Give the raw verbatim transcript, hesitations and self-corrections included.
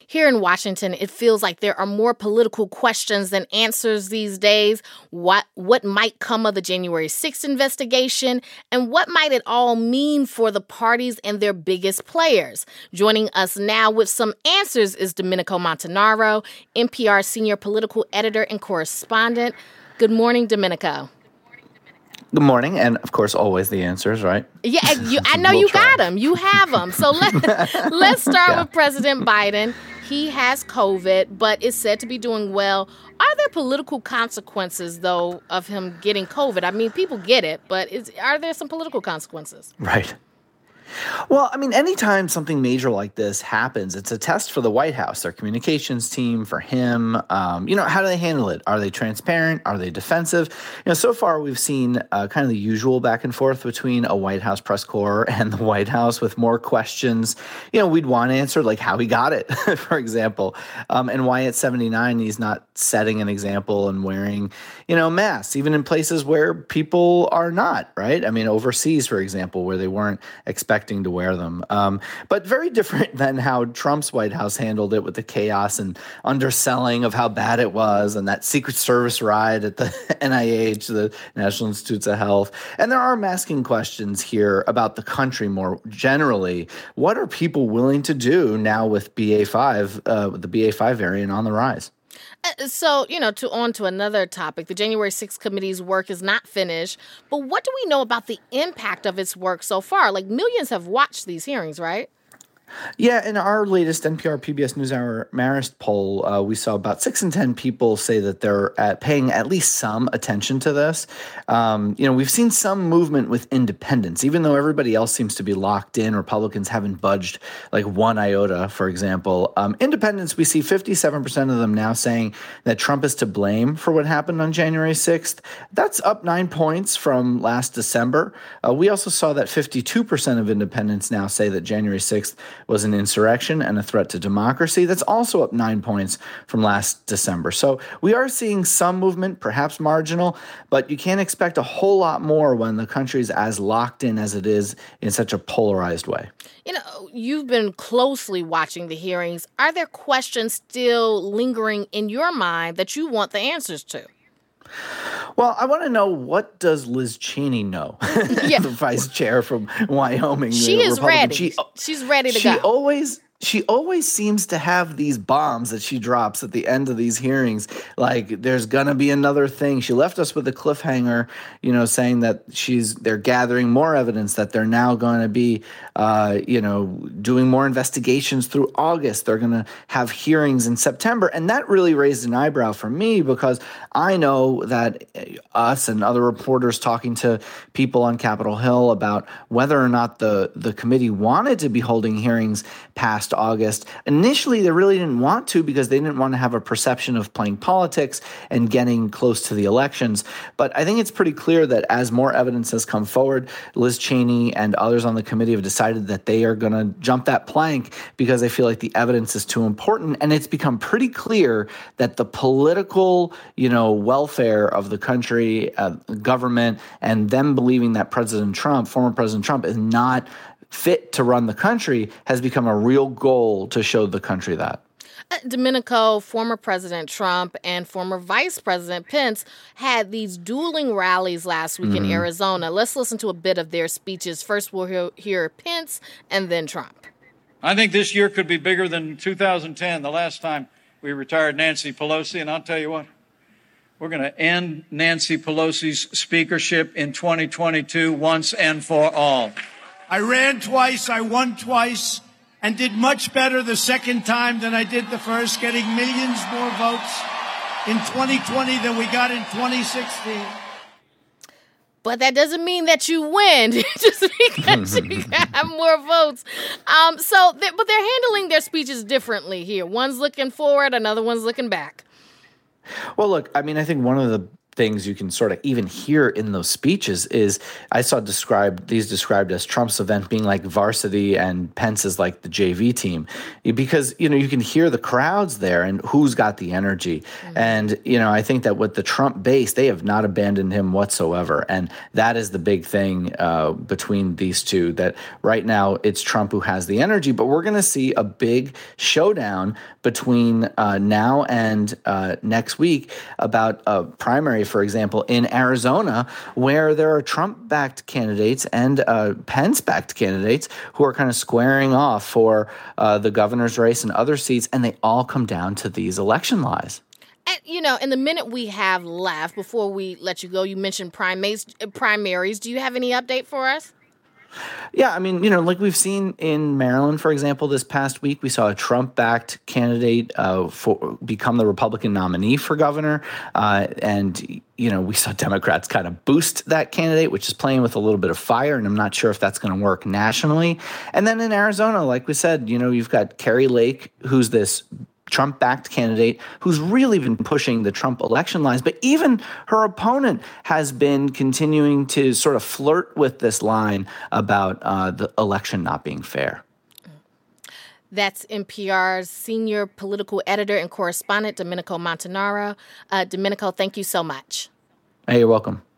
Here in Washington, it feels like there are more political questions than answers these days. What what might come of the January sixth investigation, and what might it all mean for the parties and their biggest players? Joining us now with some answers is Domenico Montanaro, N P R senior political editor and correspondent. Good morning, Domenico. Good morning, and of course, always the answers, right? Yeah, you, I know we'll you try. got them. You have them. So let, let's start Yeah. with President Biden. He has COVID, but is said to be doing well. Are there political consequences, though, of him getting COVID? I mean, people get it, but is, are there some political consequences? Right. Well, I mean, anytime something major like this happens, it's a test for the White House, their communications team, for him. Um, you know, how do they handle it? Are they transparent? Are they defensive? You know, so far we've seen uh, kind of the usual back and forth between a White House press corps and the White House, with more questions, you know, we'd want answered, like how he got it, for example, um, and why at seventy-nine he's not setting an example and wearing, you know, masks, even in places where people are not, right? I mean, overseas, for example, where they weren't expecting to wear them. Um, but very different than how Trump's White House handled it, with the chaos and underselling of how bad it was, and that Secret Service ride at the N I H, the National Institutes of Health. And there are masking questions here about the country more generally. What are people willing to do now with B A five, uh, with the B A five variant on the rise? Uh, So, you know, to on to another topic. The January sixth committee's work is not finished, but what do we know about the impact of its work so far? Like, millions have watched these hearings, right? Yeah, in our latest N P R P B S NewsHour Marist poll, uh, we saw about six in ten people say that they're at paying at least some attention to this. Um, you know, we've seen some movement with independents, even though everybody else seems to be locked in. Republicans haven't budged like one iota, for example. Um, independents, we see fifty-seven percent of them now saying that Trump is to blame for what happened on January sixth. That's up nine points from last December. Uh, we also saw that fifty-two percent of independents now say that January sixth was an insurrection and a threat to democracy. That's also up nine points from last December. So we are seeing some movement, perhaps marginal, but you can't expect a whole lot more when the country's as locked in as it is in such a polarized way. You know, you've been closely watching the hearings. Are there questions still lingering in your mind that you want the answers to? Well, I want to know, what does Liz Cheney know? Yeah. The vice chair from Wyoming. She the is Republican. ready. She, She's ready to she go. always she always seems to have these bombs that she drops at the end of these hearings. Like, there's gonna be another thing. She left us with a cliffhanger, you know, saying that she's they're gathering more evidence, that they're now going to be, uh, you know, doing more investigations through August. They're going to have hearings in September, and that really raised an eyebrow for me, because I know that us and other reporters talking to people on Capitol Hill about whether or not the the committee wanted to be holding hearings past August. Initially, they really didn't want to, because they didn't want to have a perception of playing politics and getting close to the elections. But I think it's pretty clear that as more evidence has come forward, Liz Cheney and others on the committee have decided that they are going to jump that plank, because they feel like the evidence is too important. And it's become pretty clear that the political, you know, welfare of the country, uh, government, and them believing that President Trump, former President Trump, is not fit to run the country, has become a real goal to show the country that. Uh, Domenico, former President Trump and former Vice President Pence had these dueling rallies last week mm-hmm. in Arizona. Let's listen to a bit of their speeches. First, we'll hear, hear Pence and then Trump. I think this year could be bigger than two thousand ten, the last time we retired Nancy Pelosi. And I'll tell you what, we're going to end Nancy Pelosi's speakership in twenty twenty-two once and for all. I ran twice, I won twice, and did much better the second time than I did the first, getting millions more votes in twenty twenty than we got in twenty sixteen. But that doesn't mean that you win, just because you have more votes. Um, so, they, but they're handling their speeches differently here. One's looking forward, another one's looking back. Well, look, I mean, I think one of the things you can sort of even hear in those speeches is I saw described these described as Trump's event being like varsity and Pence's like the J V team, because, you know, you can hear the crowds there and who's got the energy. Mm-hmm. And, you know, I think that with the Trump base, they have not abandoned him whatsoever. And that is the big thing uh, between these two, that right now it's Trump who has the energy, but we're going to see a big showdown between uh, now and uh, next week about a primary, for example, in Arizona, where there are Trump-backed candidates and uh, Pence-backed candidates who are kind of squaring off for uh, the governor's race and other seats, and they all come down to these election lies. And, you know, in the minute we have left, before we let you go, you mentioned primaries. primaries. Do you have any update for us? Yeah, I mean, you know, like we've seen in Maryland, for example, this past week, we saw a Trump-backed candidate uh, for become the Republican nominee for governor. Uh, and, you know, we saw Democrats kind of boost that candidate, which is playing with a little bit of fire. And I'm not sure if that's going to work nationally. And then in Arizona, like we said, you know, you've got Kari Lake, who's this Trump-backed candidate who's really been pushing the Trump election lines. But even her opponent has been continuing to sort of flirt with this line about uh, the election not being fair. That's N P R's senior political editor and correspondent, Domenico Montanaro. Uh, Domenico, thank you so much. Hey, you're welcome.